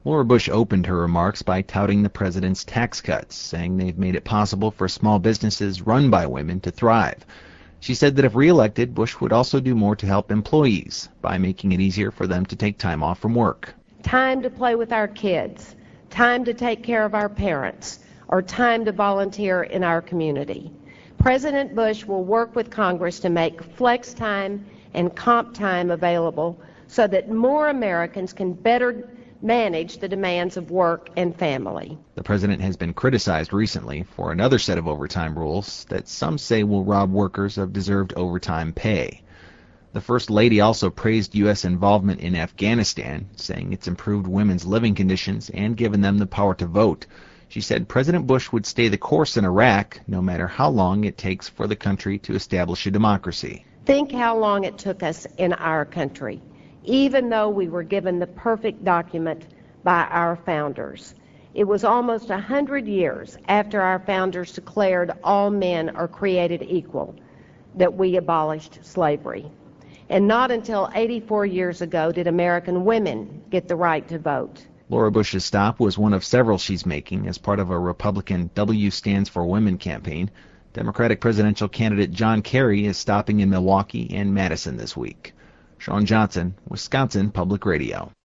Laura Bush opened her remarks by touting the president's tax cuts, saying they've made it possible for small businesses run by women to thrive. She said that if reelected, Bush would also do more to help employees by making it easier for them to take time off from work. Time to play with our kids, time to take care of our parents, or time to volunteer in our community. President Bush will work with Congress to make flex time and comp time available so that more Americans can better manage the demands of work and family. The president has been criticized recently for another set of overtime rules that some say will rob workers of deserved overtime pay. The First Lady also praised U.S. involvement in Afghanistan, saying it's improved women's living conditions and given them the power to vote. She said President Bush would stay the course in Iraq, no matter how long it takes for the country to establish a democracy. Think how long it took us in our country, even though we were given the perfect document by our founders. It was almost 100 years after our founders declared all men are created equal that we abolished slavery. And not until 84 years ago did American women get the right to vote. Laura Bush's stop was one of several she's making as part of a Republican W Stands for Women campaign. Democratic presidential candidate John Kerry is stopping in Milwaukee and Madison this week. Sean Johnson, Wisconsin Public Radio.